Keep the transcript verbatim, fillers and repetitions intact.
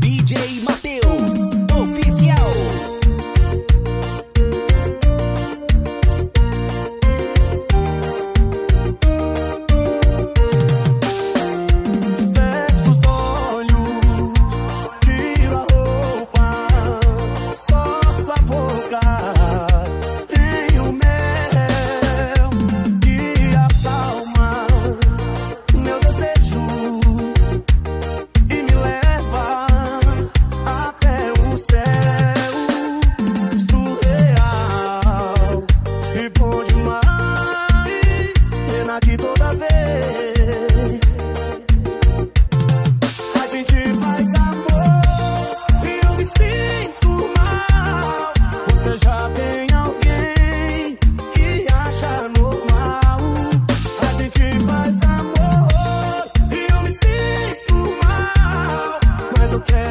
D J Matheus, oficial. Fecha os olhos, tira a roupa, só sua boca tem o mel que acalma meu desejo e me leva até o céu. Surreal e bom demais, pena que toda vez a gente faz amor e eu me sinto mal. Você já tem alguém que acha normal. A gente faz amor e eu me sinto mal, mas eu quero